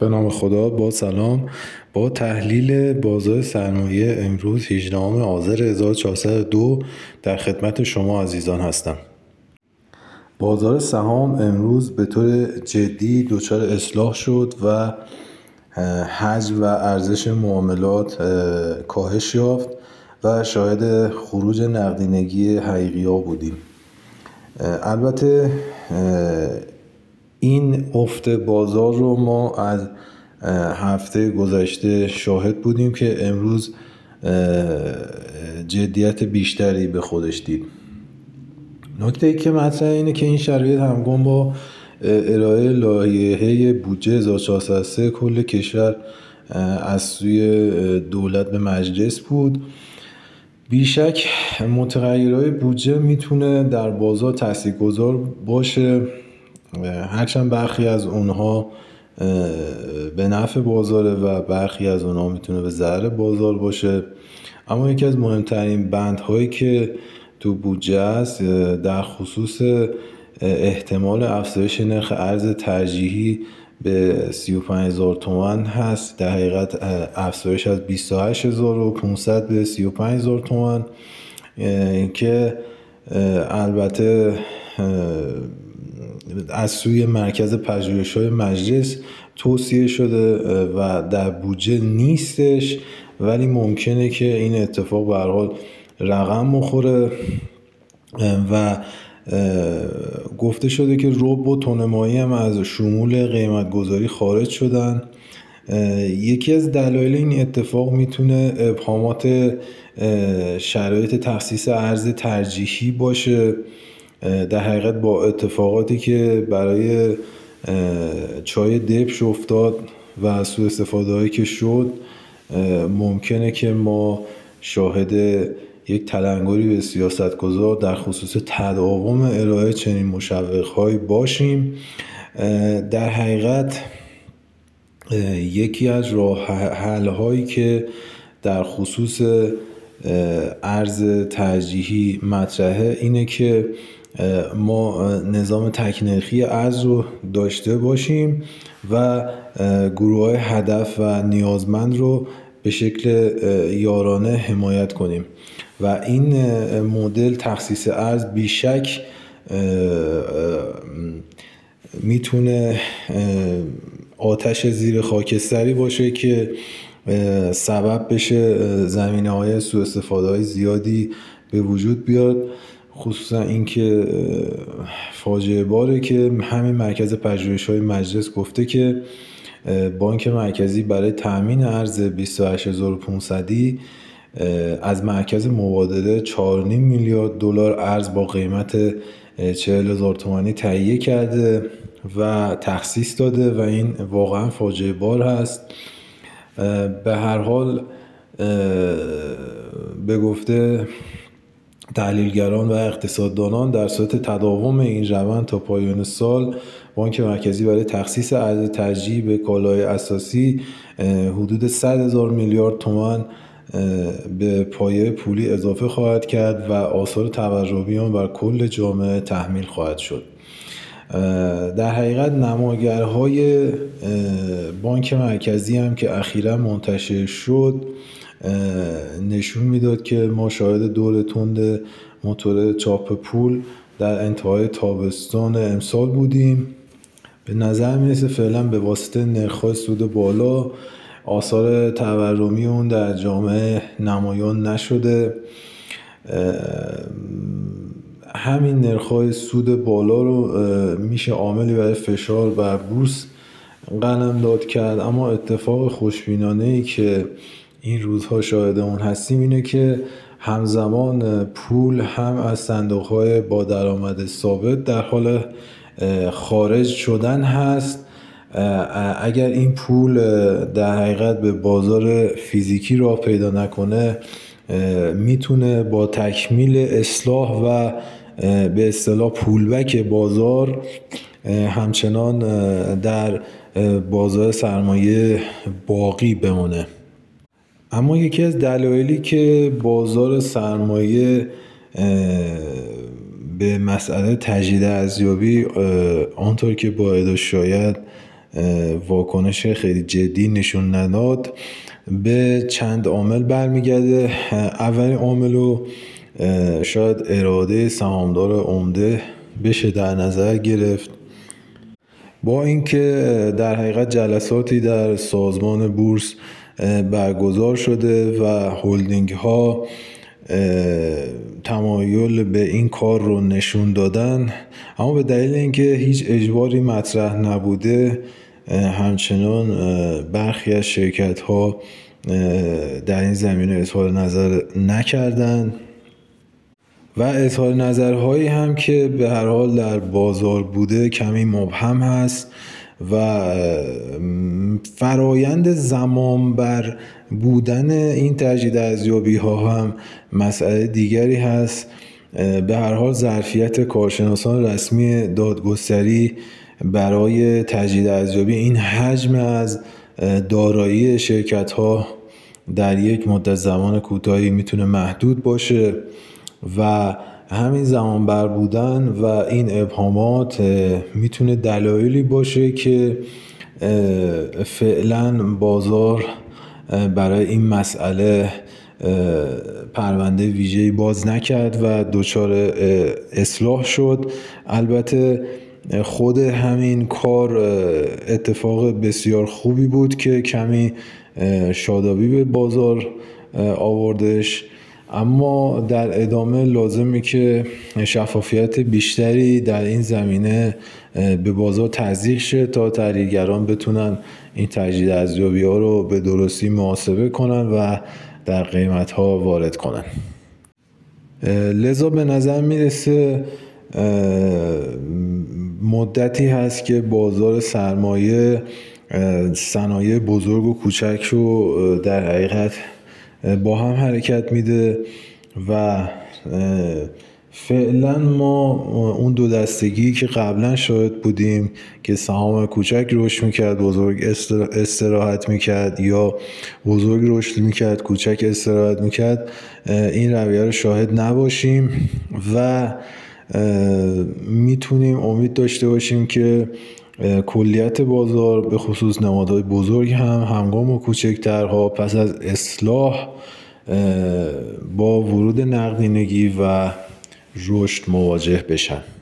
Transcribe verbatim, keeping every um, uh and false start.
به نام خدا. با سلام. با تحلیل بازار سرمایه امروز هجدهم آذر هزار و چهارصد و دو در خدمت شما عزیزان هستم. بازار سهام امروز به طور جدی دچار اصلاح شد و حجم و ارزش معاملات کاهش یافت و شاهد خروج نقدینگی حقیقی ها بودیم. البته این افت بازار رو ما از هفته گذشته شاهد بودیم که امروز جدیت بیشتری به خودش دید. نکته ای که مطرحه اینه که این شرایط همگام با ارائه لایحه بودجه هزار و چهارصد و سه کل کشور از سوی دولت به مجلس بود. بیشک متغیرهای بودجه میتونه در بازار تاثیرگذار باشه، هرچند برخی از اونها به نفع بازاره و برخی از اونها میتونه به ضرر بازار باشه. اما یکی از مهمترین بندهایی که تو بودجه است در خصوص احتمال افزایش نرخ ارز ترجیحی به سی و پنج هزار تومان هست. در حقیقت افزایش از بیست و هشت هزار و پانصد به سی و پنج هزار تومان که البته از سوی مرکز پژوهش‌های مجلس توصیه شده و در بودجه نیستش، ولی ممکنه که این اتفاق به هر حال رقم بخوره و گفته شده که رب و تونمایی هم از شمول قیمت گذاری خارج شدن. یکی از دلایل این اتفاق میتونه ابهامات شرایط تخصیص ارز ترجیحی باشه. در حقیقت با اتفاقاتی که برای چای دبش افتاد و سوء استفاده هایی که شد، ممکنه که ما شاهد یک تلنگری به سیاستگزار در خصوص تداوم ارائه چنین مشوق‌هایی باشیم. در حقیقت یکی از راه حل هایی که در خصوص ارز ترجیحی مطرحه اینه که ما نظام تک‌نرخی ارز رو داشته باشیم و گروه‌های هدف و نیازمند رو به شکل یارانه حمایت کنیم و این مدل تخصیص ارز بیشک میتونه آتش زیر خاکستری باشه که سبب بشه زمینه‌های سوء استفاده‌های زیادی به وجود بیاد. خصوصا اینکه فاجعه باره که همین مرکز پژوهش‌های مجلس گفته که بانک مرکزی برای تأمین ارز بیست و هشت هزار و پانصد از مرکز مبادله چهار و نیم میلیارد دلار ارز با قیمت چهل هزار تومانی تهیه کرده و تخصیص داده و این واقعا فاجعه بار هست. به هر حال به گفته تحلیلگران و اقتصاددانان در صورت تداوم این روند تا پایان سال بانک مرکزی برای تخصیص ارز ترجیحی به کالای اساسی حدود صد هزار میلیارد تومان به پایه پولی اضافه خواهد کرد و آثار تورمی آن بر کل جامعه تحمیل خواهد شد. در حقیقت نماگرهای بانک مرکزی هم که اخیراً منتشر شد نشون میداد که ما شاهد دور تند موتور چاپ پول در انتهای تابستان امسال بودیم. به نظر میرسه فعلا به واسطه نرخ‌های سود بالا آثار تورمی اون در جامعه نمایان نشده. همین نرخ‌های سود بالا رو میشه عاملی برای فشار بر بورس قلمداد کرد، اما اتفاق خوشبینانه‌ای که این روزها شاهد اون هستیم اینه که همزمان پول هم از صندوق‌های با درآمد ثابت در حال خارج شدن هست. اگر این پول در حقیقت به بازار فیزیکی راه پیدا نکنه، میتونه با تکمیل اصلاح و به اصطلاح پولبک بازار همچنان در بازار سرمایه باقی بمونه. اما یکی از دلایلی که بازار سرمایه به مسئله تجدید ارزیابی آنطور که باید و شاید واکنش خیلی جدی نشون نداد به چند عامل برمیگرده. اولین عامل رو شاید اراده سهامدار عمده بشه در نظر گرفت. با اینکه در حقیقت جلساتی در سازمان بورس برگزار شده و هلدینگ ها تمایل به این کار رو نشون دادن، اما به دلیل اینکه هیچ اجباری مطرح نبوده همچنان برخی از شرکت ها در این زمینه اظهار نظر نکردند و اظهار نظرهایی هم که به هر حال در بازار بوده کمی مبهم هست و فرایند زمان بر بودن این تجدید ارزیابی ها هم مسئله دیگری هست. به هر حال ظرفیت کارشناسان رسمی دادگستری برای تجدید ارزیابی این حجم از دارایی شرکت ها در یک مدت زمان کوتاهی میتونه محدود باشه و همین زمان بر بودن و این ابهامات میتونه دلایلی باشه که فعلا بازار برای این مسئله پرونده ویژه‌ای باز نکرد و دچار اصلاح شد. البته خود همین کار اتفاق بسیار خوبی بود که کمی شادابی به بازار آوردش، اما در ادامه لازمه که شفافیت بیشتری در این زمینه به بازار تزریق شه تا تحلیلگران بتونن این تجدید ارزیابی ها رو به درستی محاسبه کنن و در قیمت ها وارد کنن. لذا به نظر میرسه مدتی هست که بازار سرمایه صنایع بزرگ و کوچک رو در حقیقت با هم حرکت میده و فعلا ما اون دو دستگی که قبلا شاهد بودیم که سهام کوچک رشد میکرد بزرگ استراحت میکرد یا بزرگ رشد میکرد کوچک استراحت میکرد، این رویه رو شاهد نباشیم و میتونیم امید داشته باشیم که کلیت بازار به خصوص نمادهای بزرگ هم همگام و کوچکترها پس از اصلاح با ورود نقدینگی و رشد مواجه بشن.